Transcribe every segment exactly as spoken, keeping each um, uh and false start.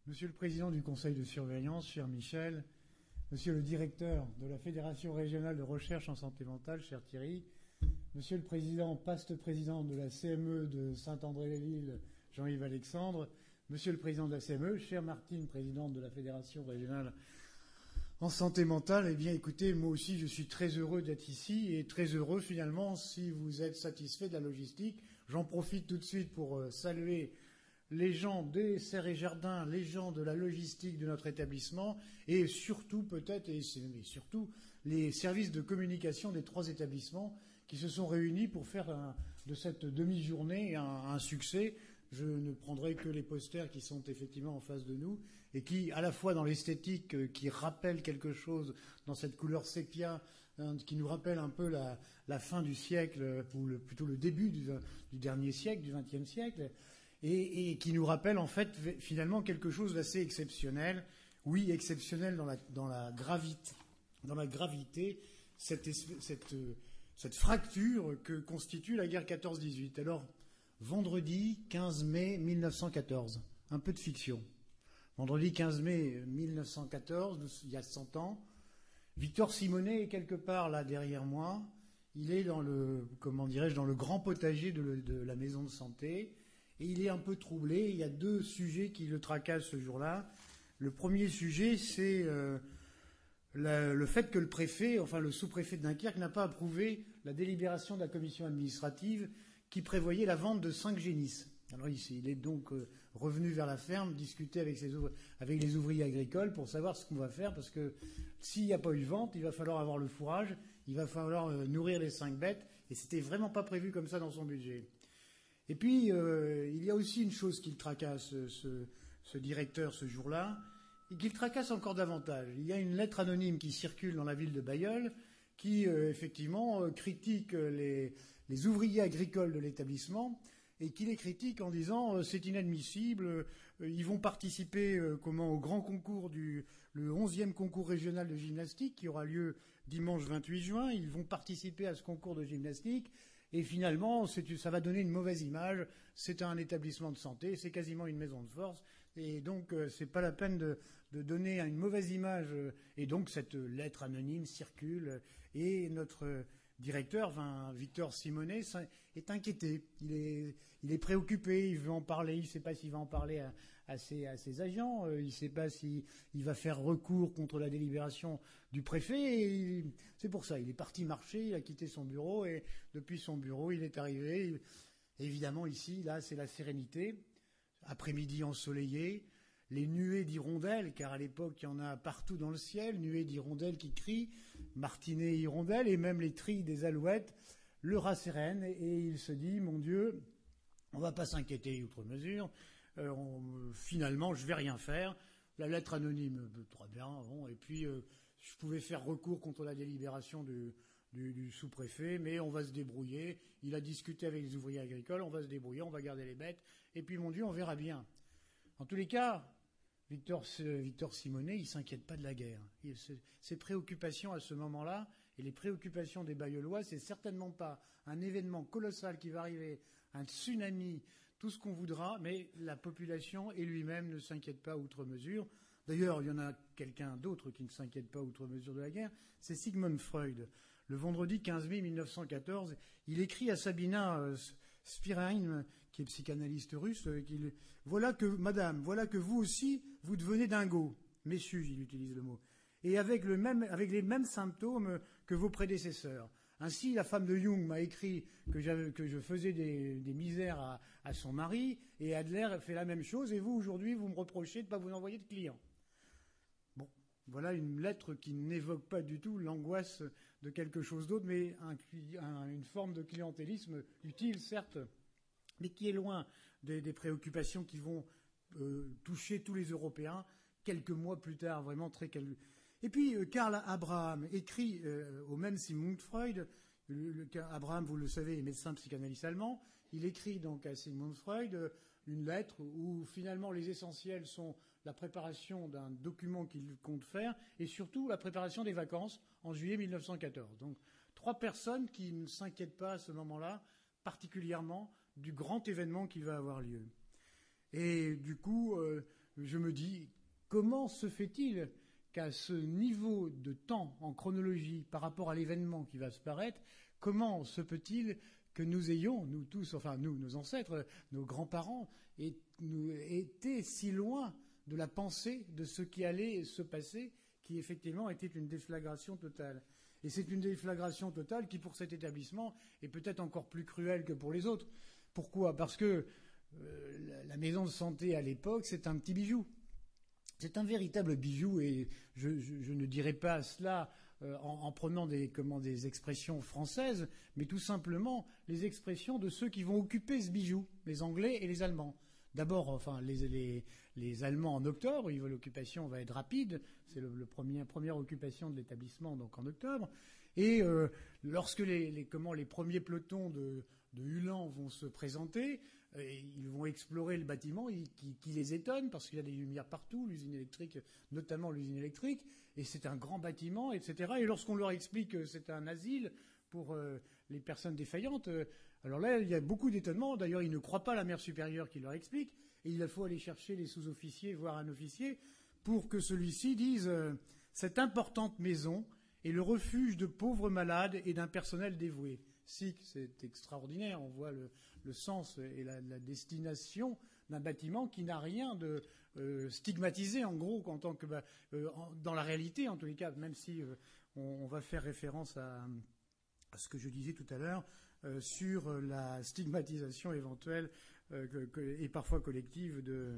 Monsieur le Président du Conseil de surveillance, cher Michel, Monsieur le Directeur de la Fédération régionale de recherche en santé mentale, cher Thierry, Monsieur le Président, paste président de la C M E de Saint-André-les-Villes, Jean-Yves Alexandre, Monsieur le Président de la C M E, chère Martine, présidente de la Fédération régionale en santé mentale, eh bien écoutez, moi aussi je suis très heureux d'être ici et très heureux finalement si vous êtes satisfait de la logistique. J'en profite tout de suite pour euh, saluer les gens des Serres et Jardins, les gens de la logistique de notre établissement et surtout peut-être, et surtout les services de communication des trois établissements qui se sont réunis pour faire un, de cette demi-journée un, un succès. Je ne prendrai que les posters qui sont effectivement en face de nous et qui, à la fois dans l'esthétique, euh, qui rappellent quelque chose dans cette couleur sépia, hein, qui nous rappelle un peu la, la fin du siècle, ou le, plutôt le début du, du dernier siècle, du vingtième siècle, et, et qui nous rappelle en fait finalement quelque chose d'assez exceptionnel. Oui, exceptionnel dans la, dans la gravité, dans la gravité, cette, cette, cette fracture que constitue la guerre quatorze dix-huit. Alors, vendredi quinze mai mille neuf cent quatorze, un peu de fiction. Vendredi quinze mai mille neuf cent quatorze, il y a cent ans, Victor Simonet est quelque part là derrière moi. Il est dans le, comment dirais-je, dans le grand potager de, le, de la maison de santé et il est un peu troublé. Il y a deux sujets qui le tracassent ce jour-là. Le premier sujet, c'est euh, la, le fait que le préfet, enfin le sous-préfet de Dunkerque, n'a pas approuvé la délibération de la commission administrative qui prévoyait la vente de cinq génisses. Alors ici, il est donc euh, revenu vers la ferme, discuter avec, ses ouvri- avec les ouvriers agricoles pour savoir ce qu'on va faire, parce que s'il n'y a pas eu de vente, il va falloir avoir le fourrage, il va falloir euh, nourrir les cinq bêtes, et c'était vraiment pas prévu comme ça dans son budget. Et puis, euh, il y a aussi une chose qui le tracasse, ce, ce, ce directeur, ce jour-là, et qui le tracasse encore davantage. Il y a une lettre anonyme qui circule dans la ville de Bailleul, qui, euh, effectivement, euh, critique les, les ouvriers agricoles de l'établissement et qui les critique en disant euh, c'est inadmissible, euh, ils vont participer euh, comment au grand concours du le onzième concours régional de gymnastique qui aura lieu dimanche vingt-huit juin, ils vont participer à ce concours de gymnastique et finalement c'est, ça va donner une mauvaise image, c'est un établissement de santé, c'est quasiment une maison de force et donc euh, c'est pas la peine de, de donner une mauvaise image euh, et donc cette lettre anonyme circule et notre euh, directeur, enfin, Victor Simonet, est inquiété. Il est, il est préoccupé, il veut en parler, il ne sait pas s'il va en parler à, à, ses, à ses agents, il ne sait pas s'il va faire recours contre la délibération du préfet. Et il, c'est pour ça, il est parti marcher, il a quitté son bureau et depuis son bureau, il est arrivé. Il, évidemment, ici, là, c'est la sérénité. Après-midi ensoleillé. Les nuées d'hirondelles, car à l'époque, il y en a partout dans le ciel, nuées d'hirondelles qui crient, martinets hirondelles, et même les trilles des alouettes, le rassérène, et, et il se dit, mon Dieu, on va pas s'inquiéter outre mesure, euh, on, finalement, je vais rien faire, la lettre anonyme, euh, très bien, bon, et puis, euh, je pouvais faire recours contre la délibération du, du, du sous-préfet, mais on va se débrouiller, il a discuté avec les ouvriers agricoles, on va se débrouiller, on va garder les bêtes, et puis, mon Dieu, on verra bien. En tous les cas, Victor, Victor Simonet, il s'inquiète pas de la guerre. Il, ses préoccupations à ce moment-là, et les préoccupations des Bailleullois, c'est certainement pas un événement colossal qui va arriver, un tsunami, tout ce qu'on voudra, mais la population et lui-même ne s'inquiètent pas outre mesure. D'ailleurs, il y en a quelqu'un d'autre qui ne s'inquiète pas outre mesure de la guerre, c'est Sigmund Freud. Le vendredi quinze mai mille neuf cent quatorze, il écrit à Sabina euh, Spiraïn, qui est psychanalyste russe, euh, qu'il, voilà que, madame, voilà que vous aussi, vous devenez dingo. Messieurs, il utilise le mot. Et avec, le même, avec les mêmes symptômes que vos prédécesseurs. Ainsi, la femme de Jung m'a écrit que, j'avais, que je faisais des, des misères à, à son mari, et Adler fait la même chose, et vous, aujourd'hui, vous me reprochez de ne pas vous envoyer de clients. Bon, voilà une lettre qui n'évoque pas du tout l'angoisse de quelque chose d'autre, mais un, un, une forme de clientélisme utile, certes, mais qui est loin des, des préoccupations qui vont euh, toucher tous les Européens quelques mois plus tard, vraiment très... Quel... Et puis, euh, Karl Abraham écrit euh, au même Sigmund Freud, le, le, Abraham, vous le savez, est médecin psychanalyste allemand, il écrit donc à Sigmund Freud euh, une lettre où finalement les essentiels sont la préparation d'un document qu'il compte faire et surtout la préparation des vacances en juillet mille neuf cent quatorze. Donc trois personnes qui ne s'inquiètent pas à ce moment-là particulièrement du grand événement qui va avoir lieu. Et du coup, euh, je me dis, comment se fait-il qu'à ce niveau de temps en chronologie par rapport à l'événement qui va se paraître, comment se peut-il que nous ayons, nous tous, enfin nous, nos ancêtres, nos grands-parents, et, nous, été si loin de la pensée de ce qui allait se passer, qui effectivement était une déflagration totale. Et c'est une déflagration totale qui, pour cet établissement, est peut-être encore plus cruelle que pour les autres. Pourquoi ? Parce que euh, la maison de santé à l'époque, c'est un petit bijou. C'est un véritable bijou, et je, je, je ne dirais pas cela euh, en, en prenant des, comment, des expressions françaises, mais tout simplement les expressions de ceux qui vont occuper ce bijou, les Anglais et les Allemands. D'abord, enfin, les, les, les Allemands en octobre, l'occupation va être rapide, c'est le, le premier, première occupation de l'établissement, donc en octobre. Et euh, lorsque les, les, comment, les premiers pelotons de, de Uhlans vont se présenter, euh, ils vont explorer le bâtiment qui, qui, qui les étonne, parce qu'il y a des lumières partout, l'usine électrique, notamment l'usine électrique, et c'est un grand bâtiment, et cetera. Et lorsqu'on leur explique que c'est un asile pour euh, les personnes défaillantes, euh, alors là, il y a beaucoup d'étonnement. D'ailleurs, ils ne croient pas la mère supérieure qui leur explique, et il faut aller chercher les sous-officiers, voire un officier, pour que celui-ci dise euh, « Cette importante maison est le refuge de pauvres malades et d'un personnel dévoué ». Si, c'est extraordinaire, on voit le, le sens et la, la destination d'un bâtiment qui n'a rien de euh, stigmatisé, en gros, en tant que, bah, euh, en, dans la réalité, en tous les cas, même si euh, on, on va faire référence à, à ce que je disais tout à l'heure, euh, sur la stigmatisation éventuelle euh, que, que, et parfois collective de,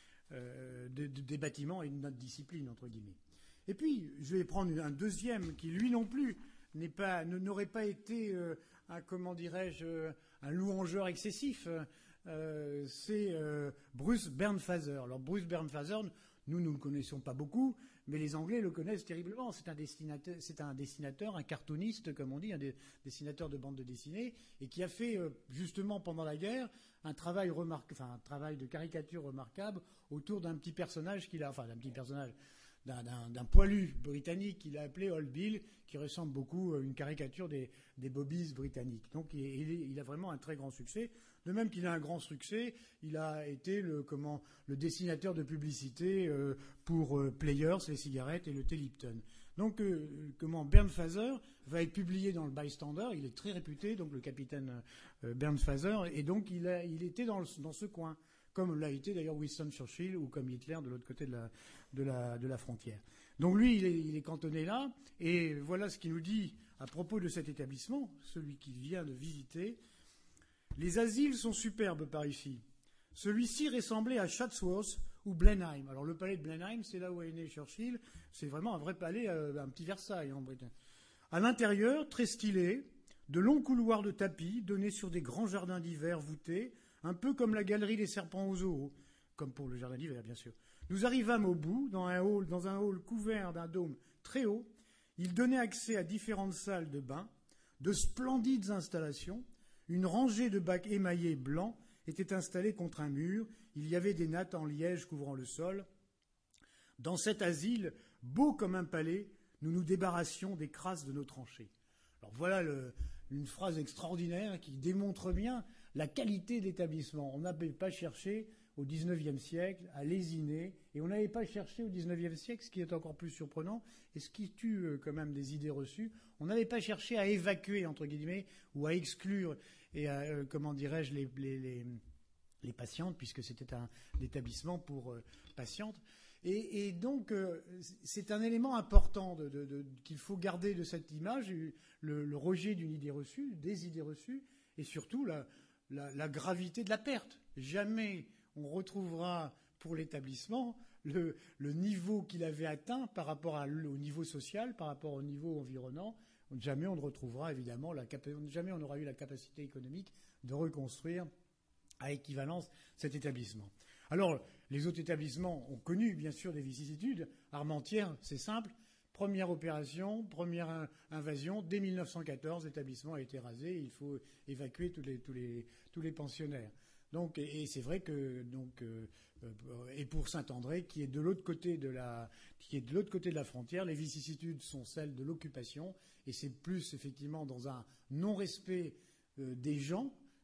euh, de, de, des bâtiments et de notre discipline, entre guillemets. Et puis, je vais prendre un deuxième qui, lui non plus, n'est pas, n'aurait pas été euh, un, comment dirais-je, un louangeur excessif. Euh, c'est euh, Bruce Bernfaser. Alors Bruce Bernfaser, nous, nous ne le connaissons pas beaucoup, mais les Anglais le connaissent terriblement. C'est un dessinateur, c'est un dessinateur, un cartooniste, comme on dit, un dessinateur de bande de dessinée, et qui a fait, euh, justement, pendant la guerre, un travail remarquable, enfin, un travail de caricature remarquable autour d'un petit personnage qu'il a, enfin, d'un petit personnage, D'un, d'un, d'un poilu britannique qu'il a appelé Old Bill, qui ressemble beaucoup à une caricature des, des bobbies britanniques. Donc il, il, il a vraiment un très grand succès. De même qu'il a un grand succès, il a été le, comment, le dessinateur de publicité euh, pour euh, Players, les cigarettes, et le thé Lipton. Donc euh, comment Bernfaser va être publié dans le Bystander. Il est très réputé, donc le capitaine euh, Bernfaser, et donc il, a, il était dans, le, dans ce coin, comme l'a été d'ailleurs Winston Churchill ou comme Hitler de l'autre côté de la, de la, de la frontière. Donc lui, il est, il est cantonné là, et voilà ce qu'il nous dit à propos de cet établissement, celui qu'il vient de visiter. Les asiles sont superbes par ici. Celui-ci ressemblait à Chatsworth ou Blenheim. Alors le palais de Blenheim, c'est là où est né Churchill, c'est vraiment un vrai palais, un petit Versailles en Bretagne. À l'intérieur, très stylé, de longs couloirs de tapis donnés sur des grands jardins d'hiver voûtés, un peu comme la galerie des serpents au zoo, comme pour le jardin d'hiver, bien sûr. Nous arrivâmes au bout, dans un hall, dans un hall couvert d'un dôme très haut. Il donnait accès à différentes salles de bain, de splendides installations. Une rangée de bacs émaillés blancs était installée contre un mur. Il y avait des nattes en liège couvrant le sol. Dans cet asile, beau comme un palais, nous nous débarrassions des crasses de nos tranchées. Alors voilà le, une phrase extraordinaire qui démontre bien la qualité de l'établissement. On n'avait pas cherché au dix-neuvième siècle à lésiner, et on n'avait pas cherché au dix-neuvième siècle, ce qui est encore plus surprenant, et ce qui tue euh, quand même des idées reçues, on n'avait pas cherché à évacuer, entre guillemets, ou à exclure, et à, euh, comment dirais-je, les, les, les, les patientes, puisque c'était un établissement pour euh, patientes. Et, et donc, euh, c'est un élément important de, de, de, qu'il faut garder de cette image, le, le rejet d'une idée reçue, des idées reçues, et surtout la, la, la gravité de la perte. Jamais on retrouvera pour l'établissement le, le niveau qu'il avait atteint par rapport à, au niveau social, par rapport au niveau environnant. Jamais on ne retrouvera évidemment, la, jamais on n'aura eu la capacité économique de reconstruire à équivalence cet établissement. Alors, les autres établissements ont connu bien sûr des vicissitudes. Armentières, c'est simple. Première opération, première invasion, dès mille neuf cent quatorze, l'établissement a été rasé, il faut évacuer tous les, tous les, tous les pensionnaires. Donc, et, et c'est vrai que donc euh, et pour Saint-André, qui est de l'autre côté de la qui est de l'autre côté de la frontière, les vicissitudes sont celles de l'occupation, et c'est plus effectivement dans un non-respect euh, des gens,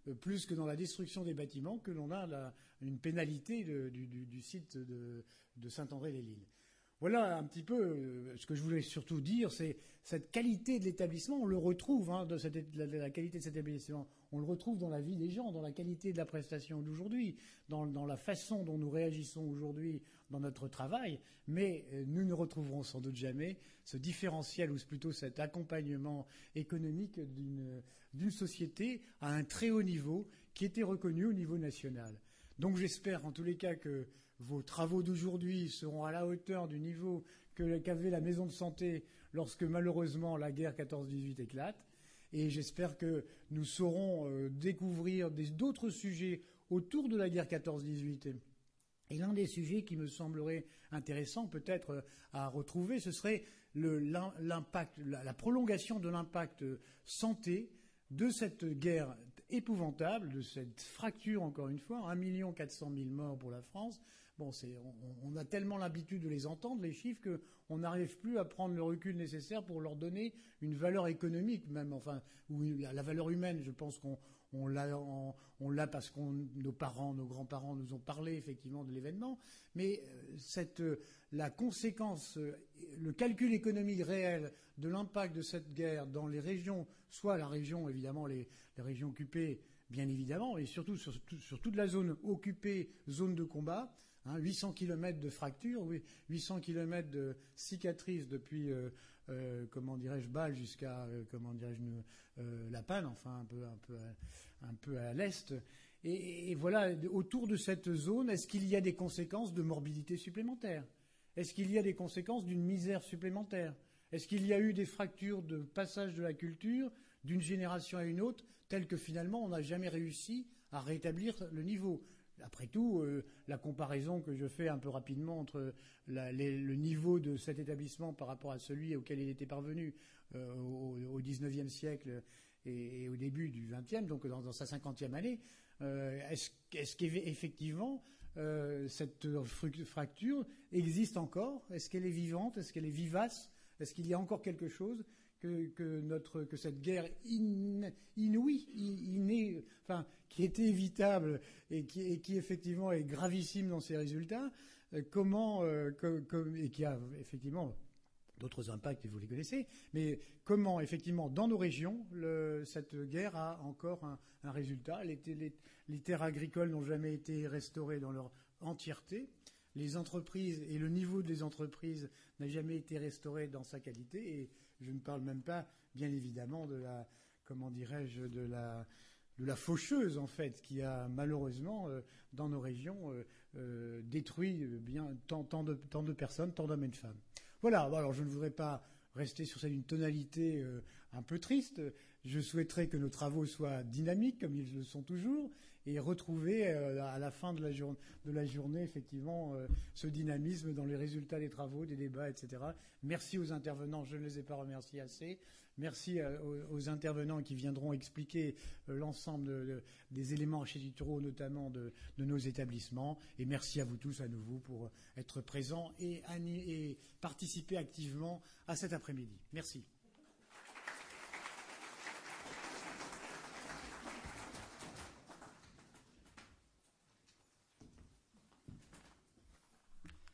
euh, plus que dans la destruction des bâtiments, que l'on a la, une pénalité de, du, du, du site de, de Saint-André-les-Lilles. Voilà un petit peu euh, ce que je voulais surtout dire, c'est cette qualité de l'établissement, on le retrouve, hein, de cette, la, la qualité de cet établissement, on le retrouve dans la vie des gens, dans la qualité de la prestation d'aujourd'hui, dans, dans la façon dont nous réagissons aujourd'hui dans notre travail, mais euh, nous ne retrouverons sans doute jamais ce différentiel ou plutôt cet accompagnement économique d'une, d'une société à un très haut niveau qui était reconnu au niveau national. Donc j'espère en tous les cas que vos travaux d'aujourd'hui seront à la hauteur du niveau que, qu'avait la maison de santé lorsque malheureusement la guerre quatorze dix-huit éclate. Et j'espère que nous saurons euh, découvrir des, d'autres sujets autour de la guerre quatorze dix-huit. Et l'un des sujets qui me semblerait intéressant peut-être euh, à retrouver, ce serait le, l'impact, la, la prolongation de l'impact santé de cette guerre épouvantable, de cette fracture, encore une fois, un million quatre cent mille morts pour la France. Bon, c'est, on, on a tellement l'habitude de les entendre, les chiffres, qu'on n'arrive plus à prendre le recul nécessaire pour leur donner une valeur économique, même, enfin, ou la, la valeur humaine. Je pense qu'on on l'a, on, on l'a parce que nos parents, nos grands-parents nous ont parlé effectivement de l'événement. Mais cette, la conséquence, le calcul économique réel de l'impact de cette guerre dans les régions, soit la région, évidemment, les, les régions occupées, bien évidemment, et surtout sur, sur toute la zone occupée, zone de combat, hein, huit cents kilomètres de fractures, huit cents kilomètres de cicatrices depuis, euh, euh, comment dirais-je, Bâle jusqu'à, euh, comment dirais-je, euh, La Panne, enfin un peu, un peu, un peu à l'est. Et, et voilà, autour de cette zone, est-ce qu'il y a des conséquences de morbidité supplémentaire ? Est-ce qu'il y a des conséquences d'une misère supplémentaire ? Est-ce qu'il y a eu des fractures de passage de la culture d'une génération à une autre, telles que finalement on n'a jamais réussi à rétablir le niveau ? Après tout, euh, la comparaison que je fais un peu rapidement entre la, les, le niveau de cet établissement par rapport à celui auquel il était parvenu euh, au, au dix-neuvième siècle et, et au début du vingtième, donc dans, dans sa cinquantième année, euh, est-ce, est-ce qu'effectivement euh, cette fracture existe encore ? Est-ce qu'elle est vivante ? Est-ce qu'elle est vivace ? Est-ce qu'il y a encore quelque chose que, que, notre, que cette guerre in, inouïe, innée, enfin, qui était évitable et qui, et qui effectivement est gravissime dans ses résultats, euh, comment, euh, com, com, et qui a effectivement d'autres impacts, vous les connaissez, mais comment effectivement dans nos régions, le, cette guerre a encore un, un résultat. Les, les, les terres agricoles n'ont jamais été restaurées dans leur entièreté. Les entreprises et le niveau des entreprises n'a jamais été restauré dans sa qualité, et je ne parle même pas, bien évidemment, de la, comment dirais-je, de la, de la faucheuse en fait, qui a malheureusement euh, dans nos régions euh, euh, détruit bien tant, tant, de, tant de personnes, tant d'hommes et de femmes. Voilà. Alors je ne voudrais pas rester sur cette tonalité euh, un peu triste. Je souhaiterais que nos travaux soient dynamiques, comme ils le sont toujours, et retrouver euh, à la fin de la, jour- de la journée, effectivement, euh, ce dynamisme dans les résultats des travaux, des débats, et cetera. Merci aux intervenants, je ne les ai pas remerciés assez. Merci euh, aux, aux intervenants qui viendront expliquer euh, l'ensemble de, de, des éléments architecturaux, notamment de, de nos établissements. Et merci à vous tous à nouveau pour être présents et, et participer activement à cet après-midi. Merci.